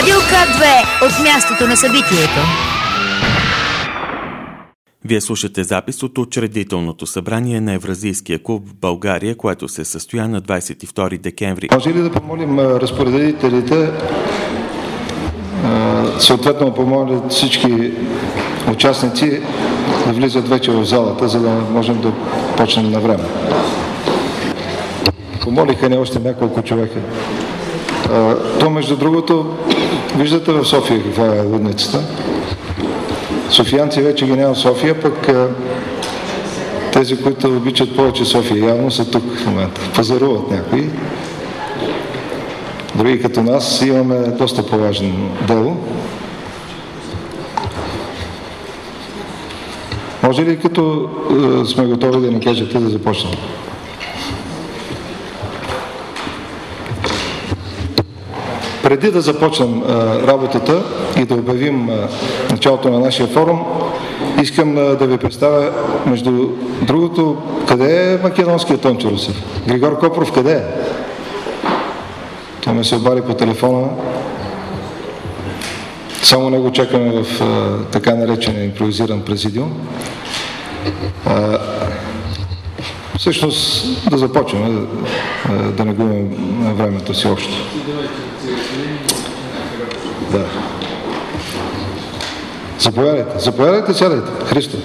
Радио К2 от мястото на събитието. Вие слушате запис от учредителното събрание на Евразийския клуб в България, което се състоя на 22 декември. Може ли да помолим разпоредителите, съответно помолят всички участници да влизат вече в залата, за да можем да почнем на време. Помолиха ни още няколко човека. То, между другото, виждате в София каква е лудницата. Софиянци вече ги няма в София, пък тези, които обичат повече София, явно са тук в момента. Пазаруват някои. Други като нас имаме доста по-важно дело. Може ли като сме готови да ни кажете да започнем? Преди да започнем работата и да обявим началото на нашия форум, искам да ви представя, между другото, къде е македонският Тончо Русев? Григор Копров къде е? Той ме се обади по телефона. Само него чакаме в така наречения импровизиран президиум. Всъщност да започваме, да не губим времето си общо. Да. Заповядайте, сядайте. Христо.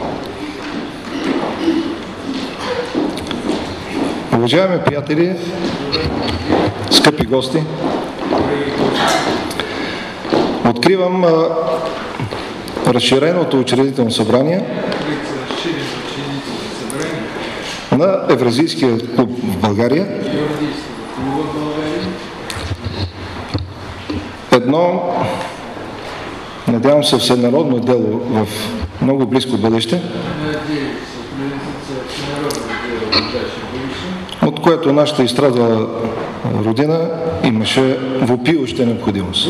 Уважаеми приятели, скъпи гости, откривам разширеното учредително събрание на Евразийския клуб в България. Едно, надявам се, всенародно дело в много близко бъдеще, от което нашата изстрадала родина имаше въпиюща необходимост.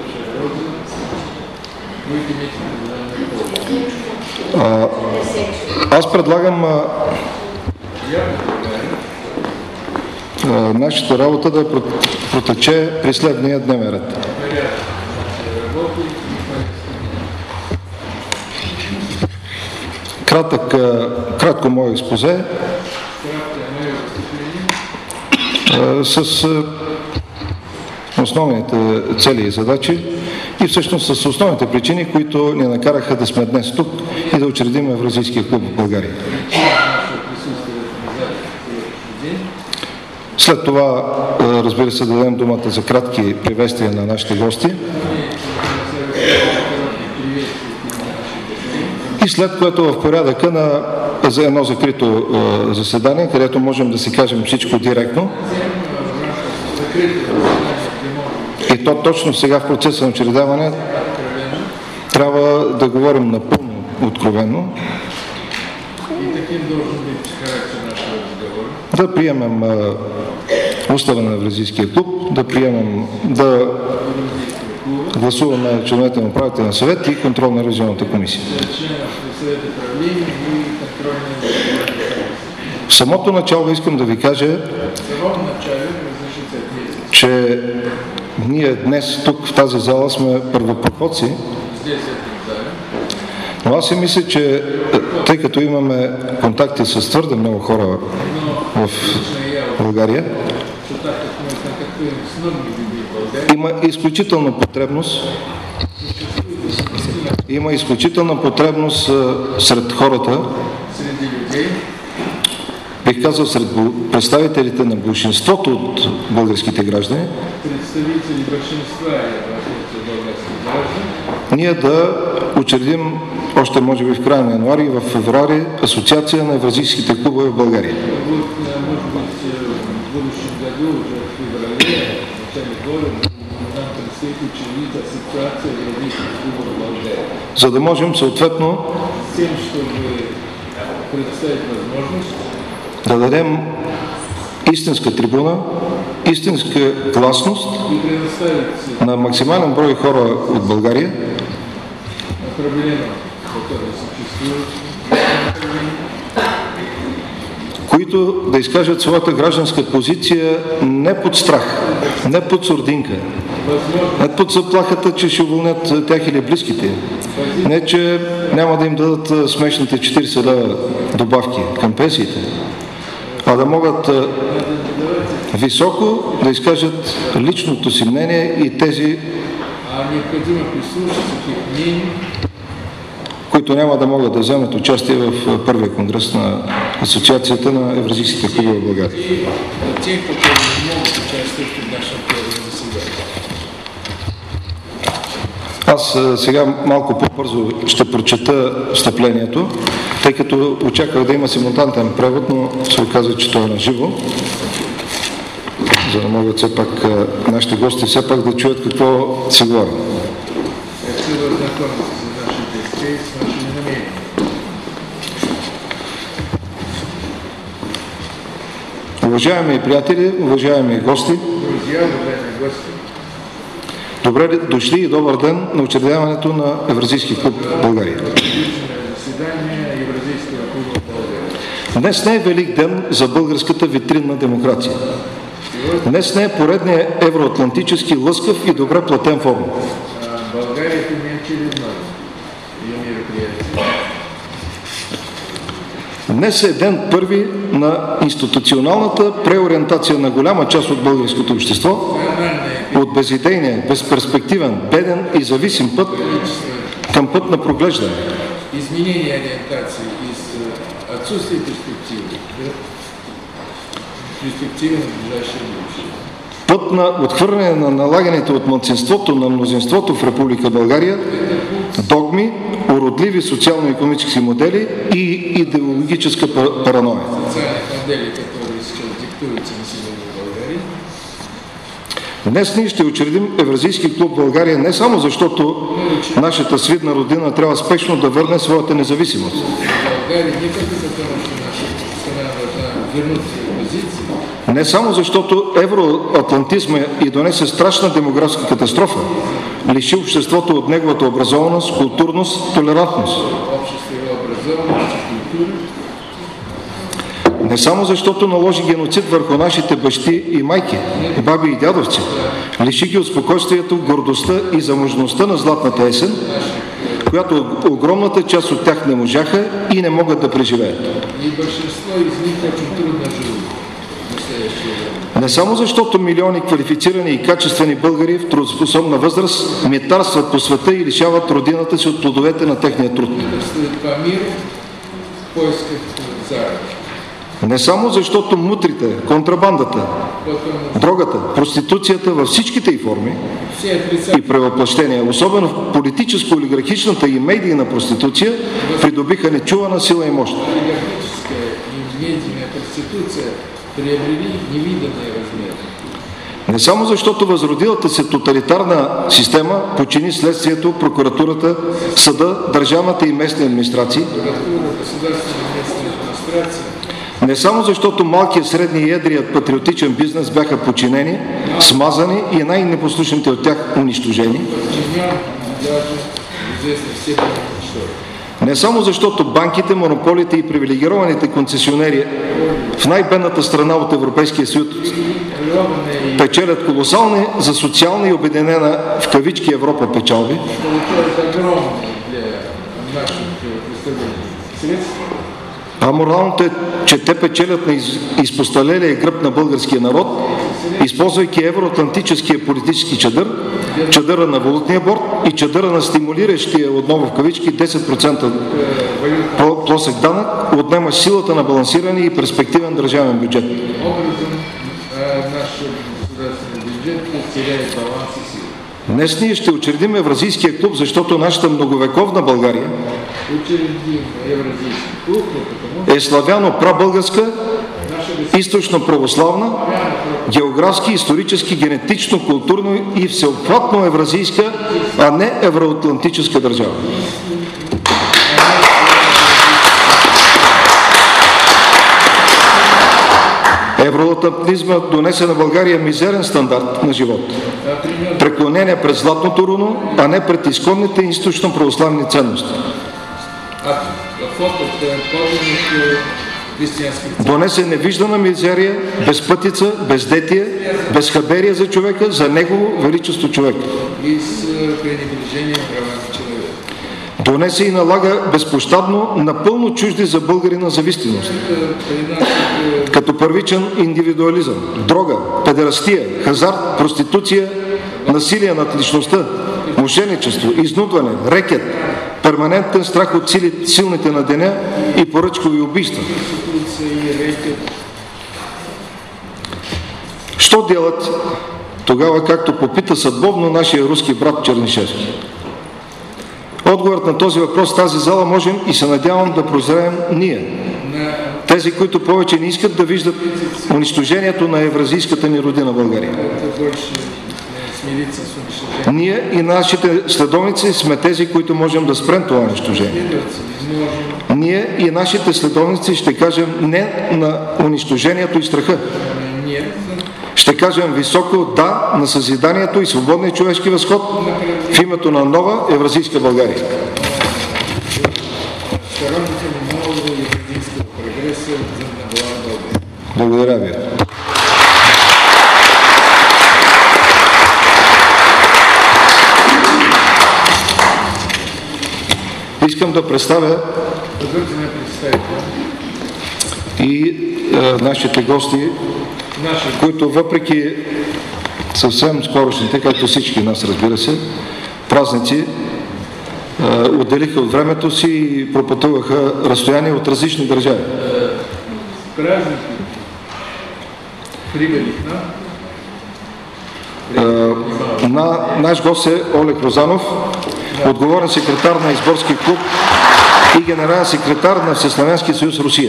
Аз предлагам нашата работа да протече при следния дневен ред. Кратко мое експозе с основните цели и задачи и всъщност с основните причини, които ни накараха да сме днес тук и да учредим Евразийския клуб в България. След това, разбира се, да дадем думата за кратки приветствия на нашите гости. И след което в порядъка за едно закрито заседание, където можем да си кажем всичко директно. И то точно сега в процеса на учредяване трябва да говорим напълно откровено. Да приемем устава на Евразийския клуб, да гласуваме членовете на управителния съвет и контрол на регионалната комисия. В самото начало искам да ви кажа, че ние днес тук в тази зала сме първопроходци, но аз си мисля, че тъй като имаме контакти с твърде много хора в България, има изключителна потребност сред хората, бих казал сред представителите на большинството от българските граждани, ние да учредим още може би в края на януари и в февруари Асоциация на евразийските клубове в България. За да можем съответно да дадем истинска трибуна, истинска гласност на максимален брой хора от България, които да изкажат своята гражданска позиция не под страх, не под сурдинка, Не под заплахата, че ще уволнят тях или близките. Не, че няма да им дадат смешните 40 лева добавки към пенсиите, а да могат високо да изкажат личното си мнение и тези, които няма да могат да вземат участие в първия конгрес на Асоциацията на евразийските клубове в България. Аз сега малко по-бързо ще прочета встъплението, тъй като очаквах да има симултанен превод, но се оказа, че той е на живо, за да могат все пак нашите гости все пак да чуят какво се говори. Уважаеми приятели, уважаеми гости, добре дошли и добър ден на учредяването на Евразийски клуб България. Днес не е велик ден за българската витринна демокрация. Днес не е поредният евроатлантически лъскав и добре платен форум. Днес е ден първи на институционалната преориентация на голяма част от българското общество от безидейния, безперспективен, беден и зависим път към път на проглеждане. Изменение ориентации из отсутствия перспективы на ближайшее будущее. Път на отхвърляне на налаганите от малцинството на мнозинството в Република България догми, уродливи социално-икономически модели и идеологическа параноя. Днес ние ще учредим Евразийски клуб България не само защото нашата свидна родина трябва спешно да върне своята независимост. Не само защото евроатлантизма и донесе страшна демографска катастрофа, лиши обществото от неговата образованост, културност, толерантност. Не само защото наложи геноцид върху нашите бащи и майки, баби и дядовци, лиши ги от спокойствието, гордостта и заможността на златната есен, която огромната част от тях не можаха и не могат да преживеят. Не само защото милиони квалифицирани и качествени българи в трудоспособна възраст метарстват по света и лишават родината си от плодовете на техния труд. Не само защото мутрите, контрабандата, дрогата, проституцията във всичките й форми и превъплъщения, особено в политическо-олигархичната и медийна проституция, придобиха нечувана сила и мощ. Не само защото възродилата се тоталитарна система подчини следствието, прокуратурата, съда, държавната и местни администрации. Не само защото малкият, средни и едрият патриотичен бизнес бяха подчинени, смазани и най-непослушните от тях унищожени. Не само защото банките, монополите и привилегированите концесионери в най-бедната страна от Европейския съюз печелят колосални за социална и обединена в кавички Европа печалби, а моралното е, че те печелят на изпосталелия гръб на българския народ, използвайки евроатлантическия политически чадър, чадъра на валутния борд и чадъра на стимулиращия отново в кавички 10% плосък данък, отнема силата на балансиране и перспективен държавен бюджет. Днес ние ще учредим Евразийския клуб, защото нашата многовековна България е славяно прабългарска, източно православна, географски, исторически, генетично, културно и всеобхватно евразийска, а не евроатлантическа държава. Евроатлантизма донесе на България мизерен стандарт на живот. Преклонение пред златното руно, а не пред изконните източно православни ценности. Донесе невиждана мизерия, безпътица, бездетие, безхаберие за човека, за негово величество човек. Донесе и налага безпощадно, напълно чужди за българина зависимост, като първичен индивидуализъм, дрога, педерастия, хазарт, проституция, насилие над личността, мошеничество, изнудване, рекет, перманентен страх от силните на деня и поръчкови убийства. Що делат тогава, както попита съдбовно нашия руски брат Чернишевски? Отговорът на този въпрос в тази зала можем и се надявам да прозреем ние. Тези, които повече не искат да виждат унищожението на евразийската ни родина България. Ние и нашите следовници сме тези, които можем да спрем това унищожение. Ние и нашите следовници ще кажем не на унищожението и страха. Ще кажем високо да на съзиданието и свободния човешки възход в името на нова евразийска България. Благодаря ви. Искам да представя и нашите гости, които въпреки съвсем скорошните, както всички нас, разбира се, празници, отделиха от времето си и пропътуваха разстояние от различни държави. Наш гост е Олег Розанов, отговорен секретар на Изборски клуб и генерален секретар на Всеславянски съюз Русия.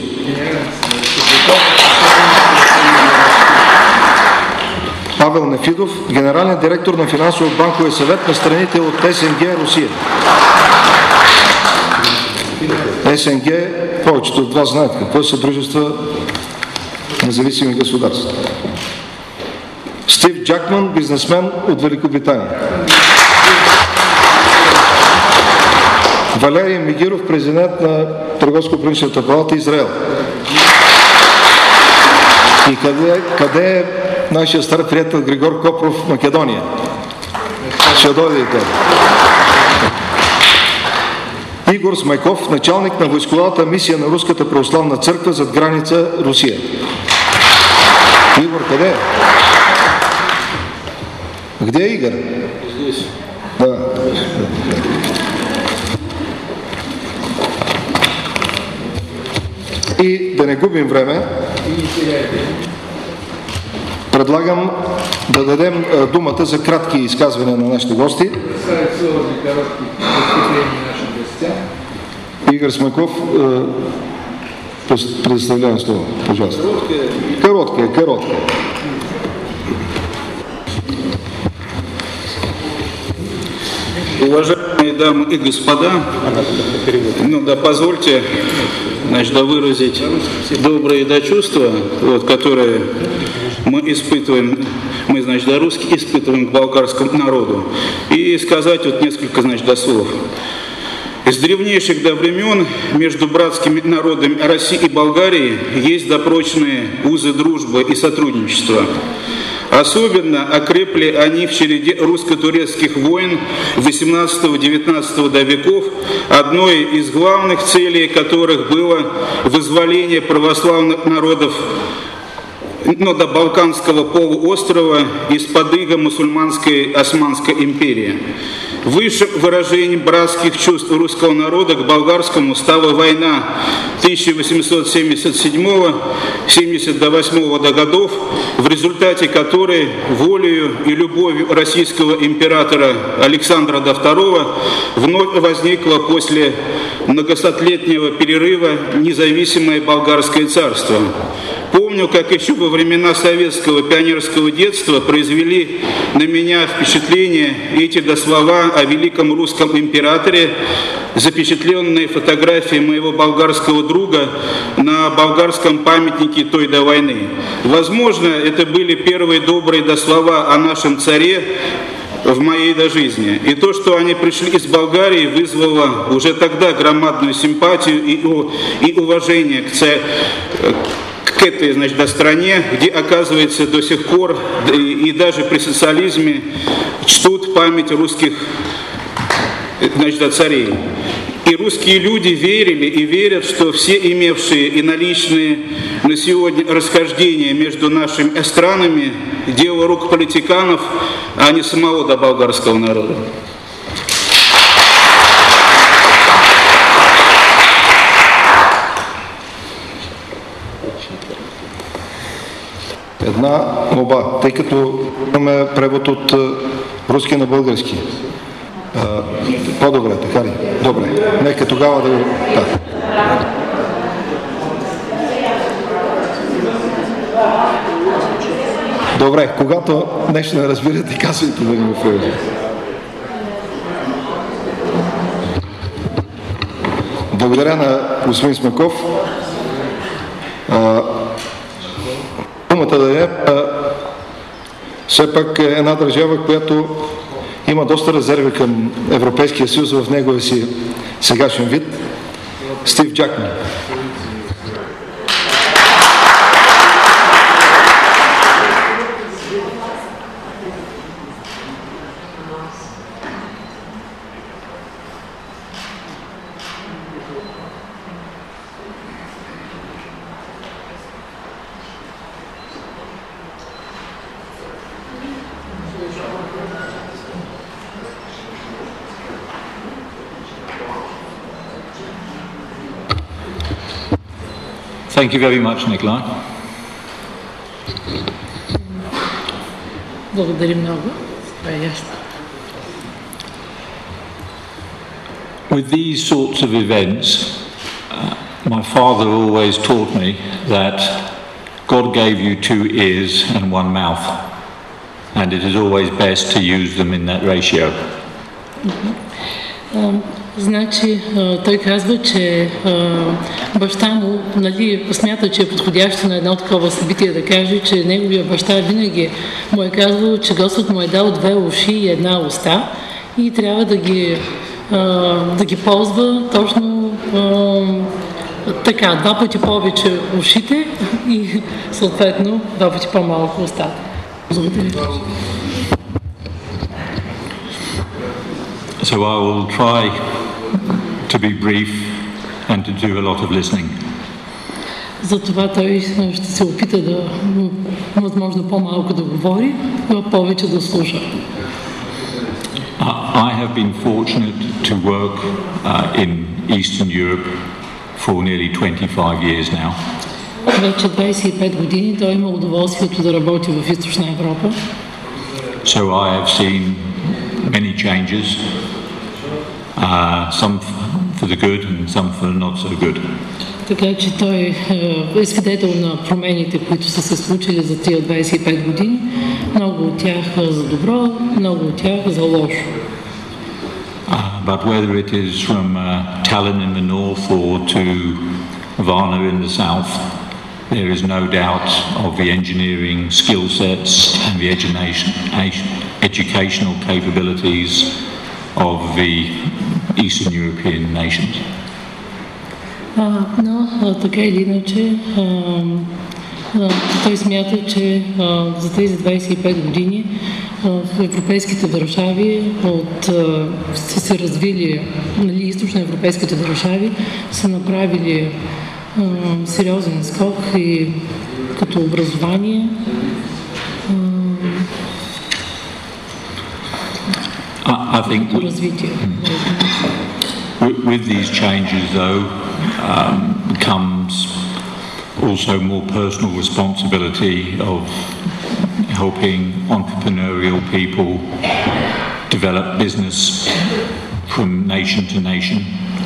Павел Нефидов, генерален директор на финансово-банковия съвет на страните от СНГ Русия. СНГ, повечето от вас знаят какво са дружества независими государства. Стив Джакман, бизнесмен от Великобритания. Валерий Мигиров, президент на Търговско-промишлената палата Израел. И къде е нашия стар приятел Григор Копров, Македония? Ще дойде и той. Игор Смайков, началник на войсковата мисия на Руската православна църква зад граница Русия. Игор, къде е? Где е Игор? Здесь. Да. И да не губим време, предлагам да дадем думата за кратки изказвания на нашите гости. Игор Смайков, предоставлявам слово. Пожалуйста. Короткое. Уважаемые дамы и господа, позвольте, выразить добрые чувства, которые мы испытываем, русские испытываем к болгарскому народу, и сказать несколько, слов. С древнейших времен между братскими народами России и Болгарии есть прочные узы дружбы и сотрудничества. Особенно окрепли они в череде русско-турецких войн 18-19 веков, одной из главных целей которых было вызволение православных народов до Балканского полуострова из-под ига мусульманской Османской империи. Высшим выражением братских чувств русского народа к болгарскому стала война 1877-78 годов, в результате которой волею и любовью российского императора Александра II вновь возникло после многосотлетнего перерыва независимое болгарское царство. Помню, как еще во времена советского пионерского детства произвели на меня впечатление эти слова о великом русском императоре, запечатленные фотографии моего болгарского друга на болгарском памятнике той до войны. Возможно, это были первые добрые слова о нашем царе, в моей жизни. И то, что они пришли из Болгарии, вызвало уже тогда громадную симпатию и уважение к этой, значит, стране, где, оказывается, до сих пор и даже при социализме чтут память русских, значит, царей. И русские люди верили и верят, что все имевшие и наличные на сегодня расхождения между нашими странами – дело рук политиканов, а не самого болгарского народа. Една молба, тъй като имаме превод от руски на български. По-добре, така ли? Добре. Нека тогава да го... Да. Добре, когато нещо не разбирате, казвайте да ни го преведете. Благодаря на господин Смаков. Думата да е все пак една държава, която има доста резерви към Европейския съюз в неговия си сегашен вид. Стив Джакман. Thank you very much, Nikolai. Благодаря много. Това е ясно. With these sorts of events, my father always taught me that God gave you two ears and one mouth, and it is always best to use them in that ratio. Значи, той казва, че баща му, нали, смята, че е подходящо на едно такова събитие да каже, че неговия баща винаги му е казвал, че Господ му е дал две уши и една уста и трябва да ги ползва точно така, два пъти повече ушите и съответно два пъти по-малко устата. Благодаря. So I will try to be brief and to do a lot of listening. Затова той ще се опита да, възможно по-малко да говори, а повече да слуша. I have been fortunate to work in Eastern Europe for nearly 25 years now. Вече 25 години той има удоволствието да работи в Източна Европа. So I have seen many changes, some for the good and some for not so good. Така че той е свидетел на промените, които са се случили за тия 25 години. Много от тях за добро, много от тях за лошо. But whether it is from Tallinn in the north or to Varna in the south, there is no doubt of the engineering skill sets and the educational capabilities of the Eastern European nations. Но така или иначе, той смята, че за тези 25 години в европейските държави са се развили, нали, източноевропейските държави са направили сериозен скок и като образование. I think with these changes, though, comes also more personal responsibility of helping entrepreneurial people develop business from nation to nation.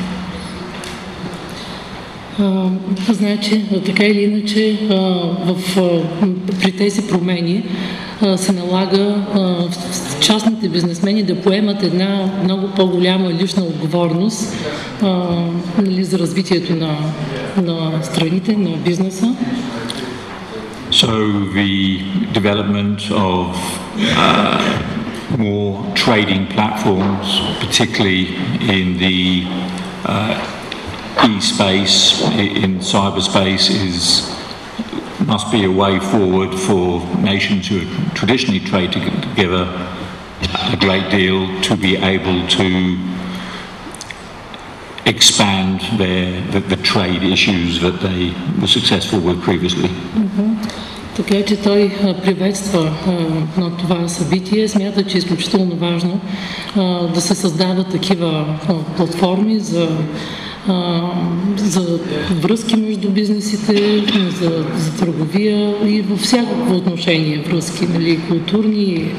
Значи, така или иначе, при тези промени се налага частните бизнесмени да поемат една много по-голяма лична отговорност, нали, за развитието на страните, на бизнеса. So the development of more trading platforms, particularly in the e-space, in cyberspace, must be a way forward for nations who traditionally trade together a great deal to be able to expand the trade issues that they were successful with previously. Така че той приветства на това събитие, смята, че е изключително важно да се създават такива платформи за връзки между бизнесите, за търговия и във всякакво отношение връзки, нали, културни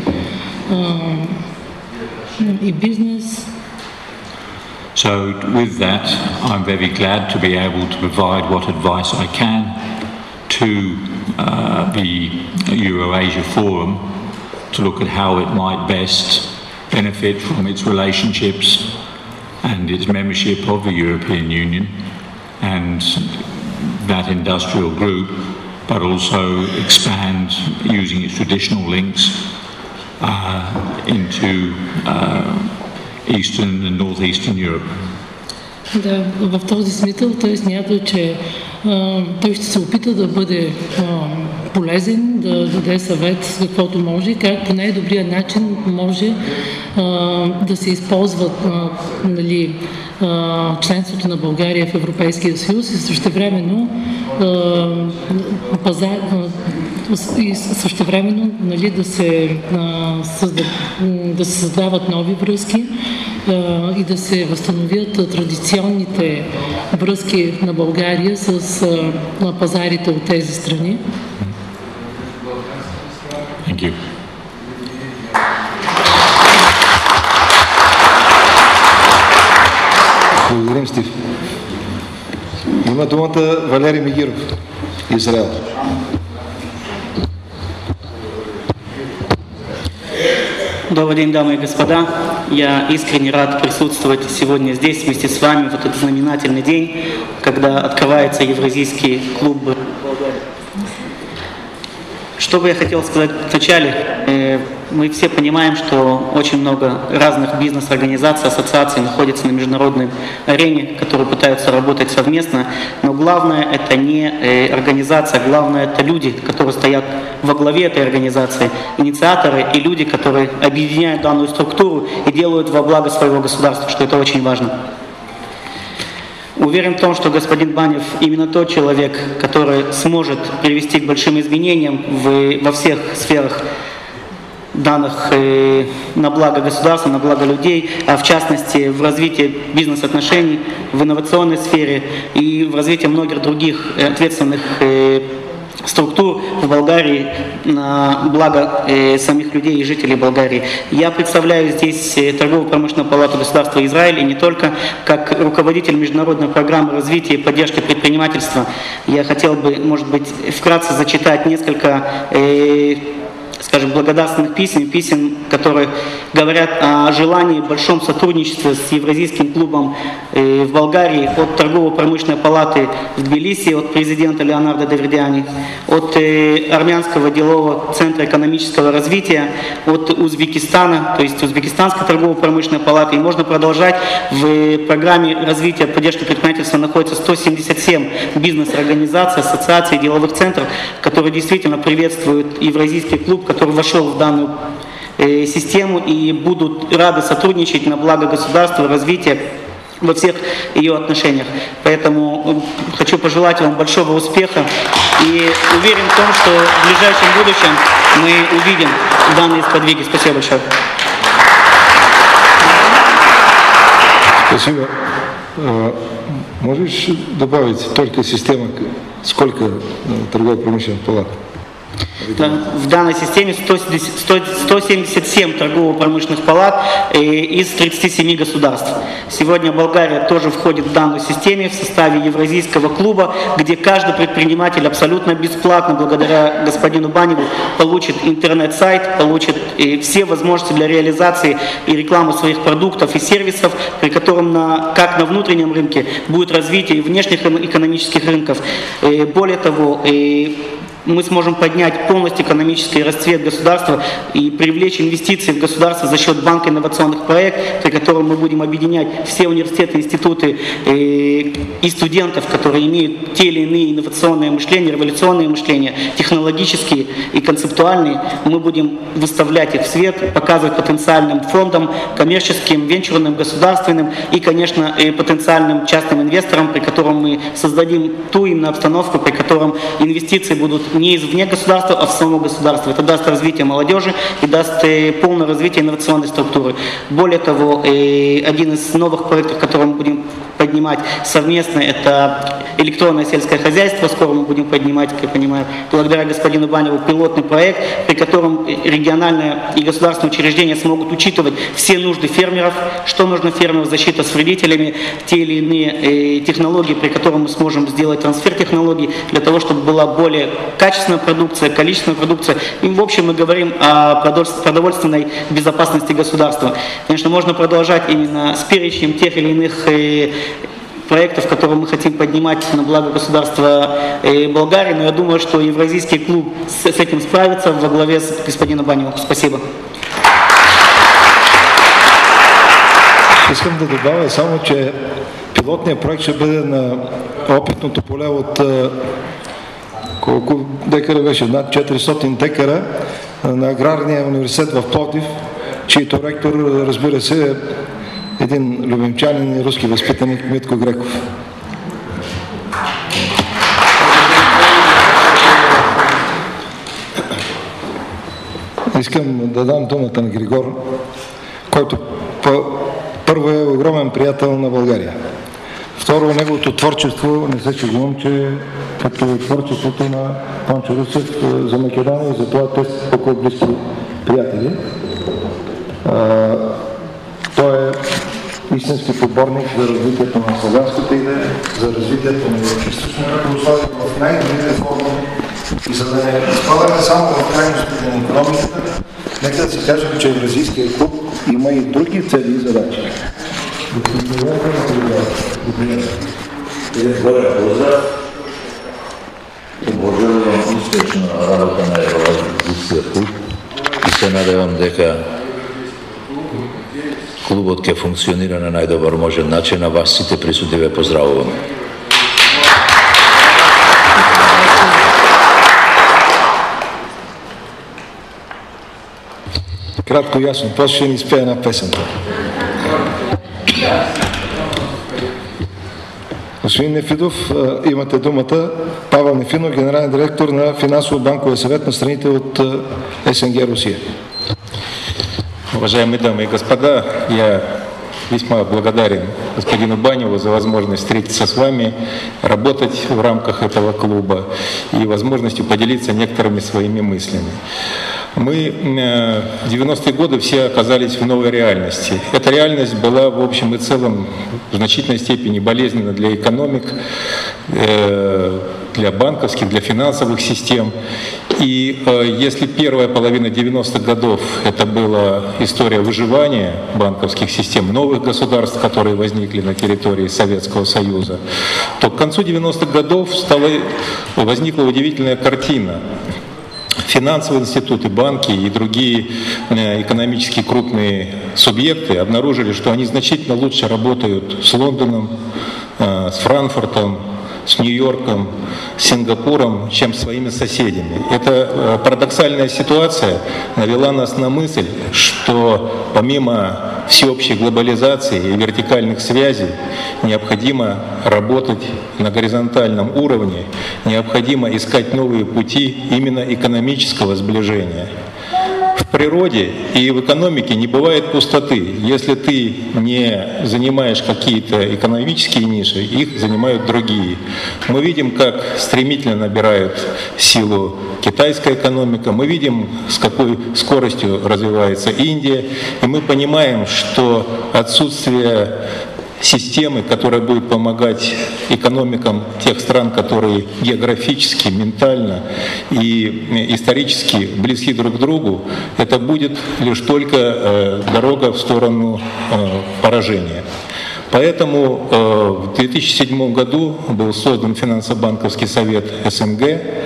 и бизнес. So with that, I'm very glad to be able to provide what advice I can to the Eurasia Forum to look at how it might best benefit from its relationships and its membership of the European Union and that industrial group, but also expand using its traditional links into Eastern and Northeastern Europe. Да, в този смисъл той смята, че той ще се опита да бъде полезен, да даде съвет каквото може, как по най-добрия начин може да се използват нали, членството на България в Европейския съюз и същевременно нали, да се създават нови връзки и да се възстановят традиционните връзки на България с пазарите от тези страни. Thank you. Благодарим, Стив. Има думата Валерий Мегиров, Израел. Добрый день, дамы и господа. Я искренне рад присутствовать сегодня здесь вместе с вами в этот знаменательный день, когда открывается Евразийский клуб. Что бы я хотел сказать вначале, мы все понимаем, что очень много разных бизнес-организаций, ассоциаций находятся на международной арене, которые пытаются работать совместно, но главное это не организация, главное это люди, которые стоят во главе этой организации, инициаторы и люди, которые объединяют данную структуру и делают во благо своего государства, что это очень важно. Уверен в том, что господин Банев именно тот человек, который сможет привести к большим изменениям во всех сферах данных на благо государства, на благо людей, а в частности в развитии бизнес-отношений, в инновационной сфере и в развитии многих других ответственных структур в Болгарии на благо самих людей и жителей Болгарии. Я представляю здесь Торгово-промышленную палату государства Израиль, и не только как руководитель международной программы развития и поддержки предпринимательства. Я хотел бы, может быть, вкратце зачитать несколько скажем, благодарственных писем, которые говорят о желании большом сотрудничестве с Евразийским клубом в Болгарии от Торгово-промышленной палаты в Тбилиси, от президента Леонардо Давидиани, от Армянского делового центра экономического развития, от Узбекистана, то есть Узбекистанской торгово-промышленной палаты. И можно продолжать. В программе развития поддержки предпринимательства находится 177 бизнес-организаций, ассоциаций, деловых центров, которые действительно приветствуют Евразийский клуб, который вошел в данную систему и будут рады сотрудничать на благо государства, развития во всех ее отношениях. Поэтому хочу пожелать вам большого успеха и уверен в том, что в ближайшем будущем мы увидим данные сподвиги. Спасибо большое. Спасибо. Можешь добавить только система, сколько торгово-промышленных палат? В данной системе 177 торгово-промышленных палат из 37 государств. Сегодня Болгария тоже входит в данную систему в составе Евразийского клуба, где каждый предприниматель абсолютно бесплатно, благодаря господину Баневу, получит интернет-сайт, получит все возможности для реализации и рекламы своих продуктов и сервисов, при котором как на внутреннем рынке будет развитие и внешних экономических рынков. Более того, мы сможем поднять полностью экономический расцвет государства и привлечь инвестиции в государство за счет банка инновационных проектов, при котором мы будем объединять все университеты, институты и студентов, которые имеют те или иные инновационные мышления, революционные мышления, технологические и концептуальные. Мы будем выставлять их в свет, показывать потенциальным фондам, коммерческим, венчурным, государственным и, конечно, потенциальным частным инвесторам, при котором мы создадим ту именно обстановку, при котором инвестиции будут не извне государства, а в само государство. Это даст развитие молодежи и даст полное развитие инновационной структуры. Более того, один из новых проектов, который мы будем поднимать совместно, это электронное сельское хозяйство. Скоро мы будем поднимать, как я понимаю, благодаря господину Баневу, пилотный проект, при котором региональное и государственные учреждения смогут учитывать все нужды фермеров, что нужно фермерам, защита с вредителями, те или иные технологии, при которых мы сможем сделать трансфер технологий для того, чтобы была более качественная продукция, количественная продукция. И в общем мы говорим о продовольственной безопасности государства. Конечно, можно продолжать именно с перечнем тех или иных проектов, которые мы хотим поднимать на благо государства Болгарии, но я думаю, что Евразийский клуб с этим справится во главе с господином Баневым. Спасибо. Искам да добавя само, че пилотният проект ще бъде на опитното поле от колко декара беше? Над 400 декара на Аграрния университет в Пловдив, чийто ректор, разбира се, един любимчанин и руски възпитаник Митко Греков. Искам да дам думата на Григор, който първо е огромен приятел на България. Второ, неговото творчество, не се чудвам, че като творчеството на Тончо Русев за Македония, и затова те са толкова близки приятели. Той е истински поборник за развитието на славянската идея, за развитието на източната православие в най-добрите форми и за да не изпадаме само в крайностите на икономиката, нека да си кажем, че Евразийския клуб има и други цели и задачи. Горе поздрав. Пожелавам успешна работа на Евразийския клуб и се надевам дека клубот ќе функционира на најдобар можен начин, а вас сите присутни ве поздравувам. Кратко и ясно, после ще ни спее една песента. Господин Нефидов, имате думата. Павел Нефинов, генерален директор на Финансово-банковия съвет на страните от СНГ Русия. Уважаемые дамы и господа, я весьма благодарен господину Баневу за возможность встретиться с вами, работать в рамках этого клуба и возможностью поделиться некоторыми своими мыслями. Мы в 90-е годы все оказались в новой реальности. Эта реальность была в общем и целом в значительной степени болезненна для экономик, для банковских, для финансовых систем. И если первая половина 90-х годов это была история выживания банковских систем, новых государств, которые возникли на территории Советского Союза, то к концу 90-х годов возникла удивительная картина. Финансовые институты, банки и другие экономически крупные субъекты обнаружили, что они значительно лучше работают с Лондоном, с Франкфуртом, с Нью-Йорком, с Сингапуром, чем с своими соседями. Эта парадоксальная ситуация навела нас на мысль, что помимо всеобщей глобализации и вертикальных связей необходимо работать на горизонтальном уровне, необходимо искать новые пути именно экономического сближения. В природе и в экономике не бывает пустоты. Если ты не занимаешь какие-то экономические ниши, их занимают другие. Мы видим, как стремительно набирает силу китайская экономика, мы видим, с какой скоростью развивается Индия, и мы понимаем, что отсутствие системы, которая будет помогать экономикам тех стран, которые географически, ментально и исторически близки друг к другу, это будет лишь только дорога в сторону поражения. Поэтому в 2007 году был создан финансово-банковский совет СНГ,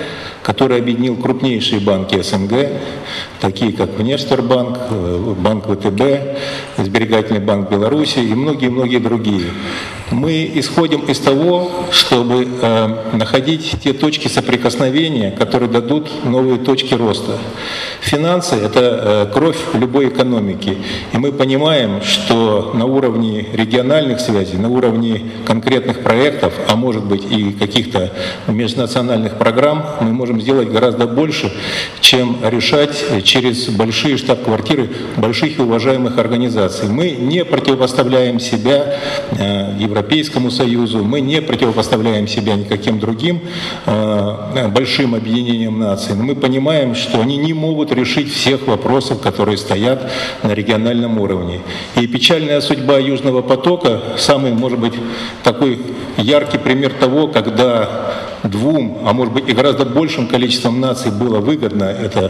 который объединил крупнейшие банки СНГ, такие как Внешторгбанк, Банк ВТБ, Сберегательный банк Беларуси и многие-многие другие. Мы исходим из того, чтобы находить те точки соприкосновения, которые дадут новые точки роста. Финансы – это кровь любой экономики. И мы понимаем, что на уровне региональных связей, на уровне конкретных проектов, а может быть и каких-то межнациональных программ, мы можем сделать гораздо больше, чем решать через большие штаб-квартиры больших и уважаемых организаций. Мы не противопоставляем себя Европейскому Союзу, мы не противопоставляем себя никаким другим большим объединениям наций. Но мы понимаем, что они не могут решить всех вопросов, которые стоят на региональном уровне. И печальная судьба Южного потока – самый, может быть, такой яркий пример того, когда двум, а может быть и гораздо большим количеством наций было выгодно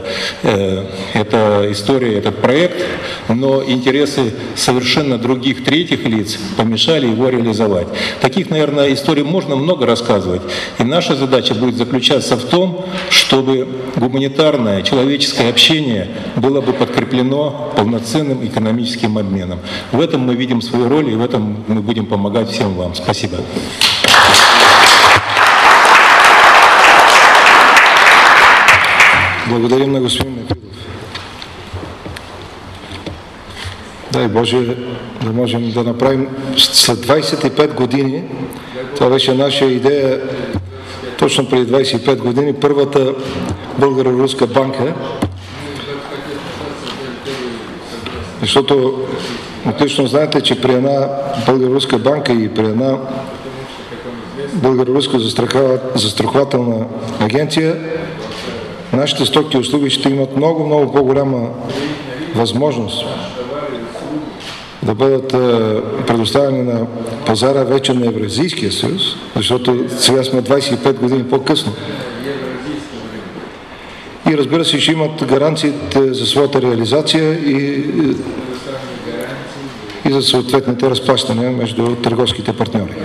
эта история, этот проект, но интересы совершенно других третьих лиц помешали его реализовать. Таких, наверное, историй можно много рассказывать. И наша задача будет заключаться в том, чтобы гуманитарное, человеческое общение было бы подкреплено полноценным экономическим обменом. В этом мы видим свою роль, и в этом мы будем помогать всем вам. Спасибо. Благодарим на господин Нефедов. Дай Боже да можем да направим след 25 години, това беше наша идея точно преди 25 години, първата българо-руска банка, защото отлично знаете, че при една българо-руска банка и при една българо-руска застрахователна агенция нашите стоки и услуги ще имат много по-голяма възможност да бъдат предоставени на пазара вече на Евразийския съюз, защото сега сме 25 години по-късно. И разбира се, ще имат гаранциите за своята реализация и за съответните разплащания между търговските партньори.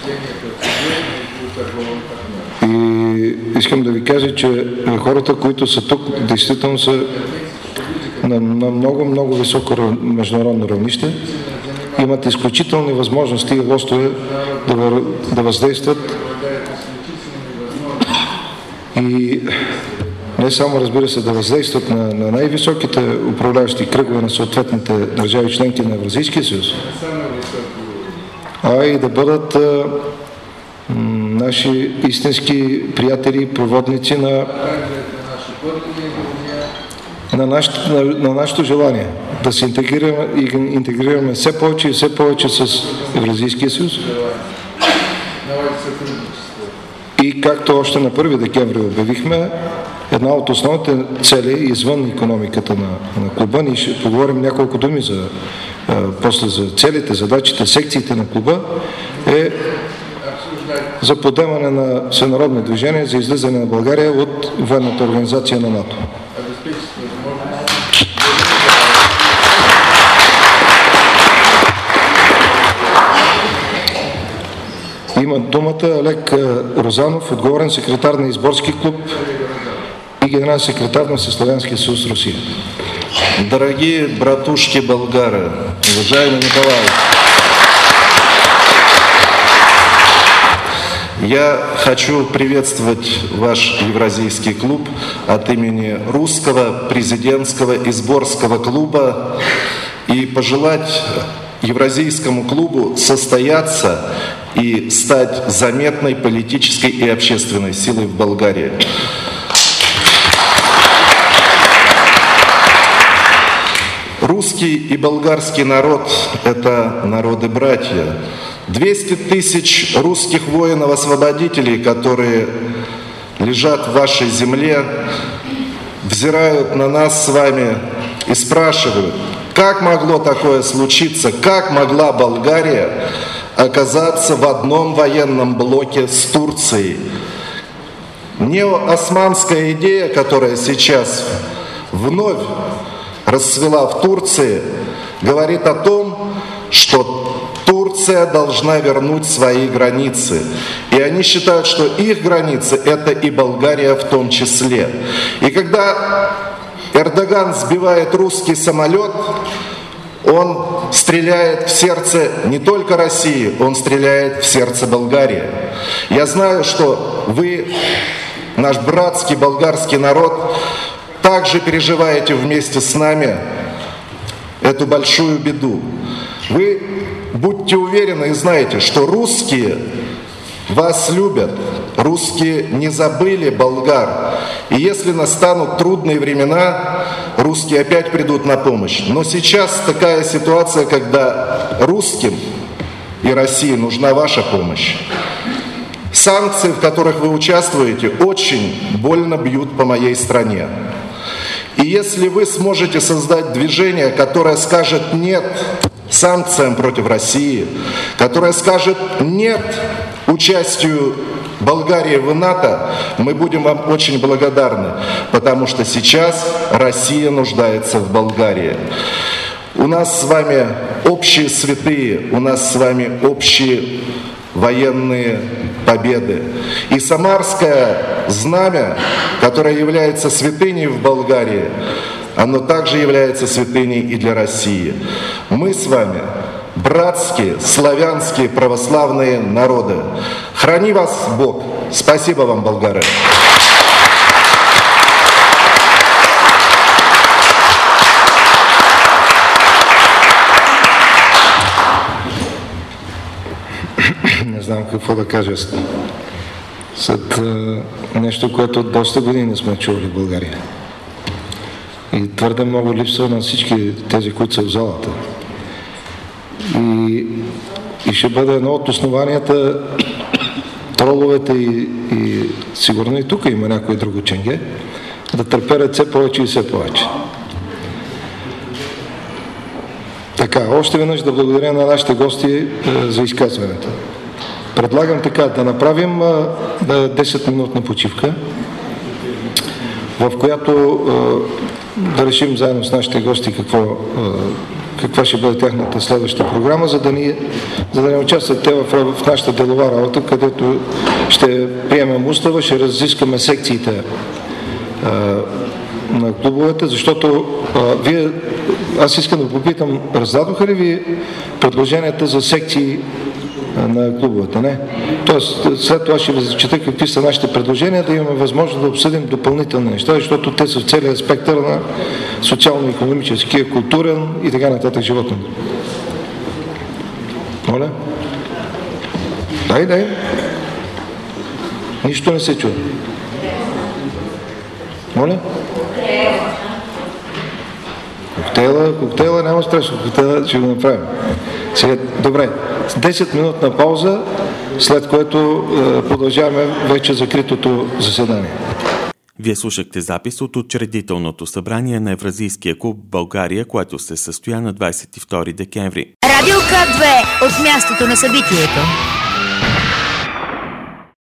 Искам да ви кажа, че хората, които са тук, действително са на много високо международно равнище, имат изключителни възможности и лостове да въздействат и не само, разбира се, да въздействат на най-високите управляващи кръгове на съответните държави членки на Евразийския съюз, а и да бъдат наши истински приятели и проводници на нашето желание да се интегрираме все повече и все повече с Евразийския съюз. И както още на 1 декември обявихме, една от основните цели извън икономиката на клуба, ние ще поговорим няколко думи после за целите, задачите, секциите на клуба, е за подемане на всенародно движение за излизане на България от военната организация на НАТО. Има думата Олег Розанов, отговорен секретар на Изборски клуб и генерален секретар на Всеславянския съюз Русия. Дорогие братушки болгары, уважаемый Николай, я хочу приветствовать ваш Евразийский клуб от имени Русского президентского Изборского клуба и пожелать Евразийскому клубу состояться и стать заметной политической и общественной силой в Болгарии. Русский и болгарский народ – это народы-братья. 200 тысяч русских воинов-освободителей, которые лежат в вашей земле, взирают на нас с вами и спрашивают, как могло такое случиться, как могла Болгария оказаться в одном военном блоке с Турцией. Неоосманская идея, которая сейчас вновь расцвела в Турции, говорит о том, что Турция Турция должна вернуть свои границы. И они считают, что их границы – это и Болгария в том числе. И когда Эрдоган сбивает русский самолет, он стреляет в сердце не только России, он стреляет в сердце Болгарии. Я знаю, что вы, наш братский болгарский народ, также переживаете вместе с нами эту большую беду. Вы будьте уверены и знаете, что русские вас любят, русские не забыли болгар. И если настанут трудные времена, русские опять придут на помощь. Но сейчас такая ситуация, когда русским и России нужна ваша помощь. Санкции, в которых вы участвуете, очень больно бьют по моей стране. И если вы сможете создать движение, которое скажет «нет» санкциям против России, которое скажет «нет» участию Болгарии в НАТО, мы будем вам очень благодарны, потому что сейчас Россия нуждается в Болгарии. У нас с вами общие святые, у нас с вами общие военные победы. И Самарское знамя, которое является святыней в Болгарии, оно также является святыней и для России. Мы с вами братские, славянские, православные народы. Храни вас Бог. Спасибо вам, болгары. Не знам какво да кажа след нещо, което от доста години сме чували в България. И твърде много липсва на всички тези, които са в залата. И ще бъде едно от основанията троловете и сигурно и тук има някой друго ченге, да търперят все повече и все повече. Така, още веднъж да благодаря на нашите гости за изказването. Предлагам така, да направим 10-минутна почивка, в която да решим заедно с нашите гости каква ще бъде тяхната следваща програма, за да не участват те в нашата делова работа, където ще приемем устава, ще разискаме секциите на клубовете, защото аз искам да попитам, раздадоха ли ви предложенията за секции на клубовете? Не. Тоест, след това ще ви зачета какви са нашите предложения, да имаме възможност да обсъдим допълнителни неща, защото те са в целия спектър на социално-икономическия, културен и така нататък живот. Моля? Дай. Нищо не се чува. Моля? Коктейла няма страшно. Коктейла ще го направим. Сега, добре, 10-минутна пауза, след което продължаваме вече закритото заседание. Вие слушахте запис от учредителното събрание на Евразийския клуб в България, което се състоя на 22 декември. Радио К2 от мястото на събитието.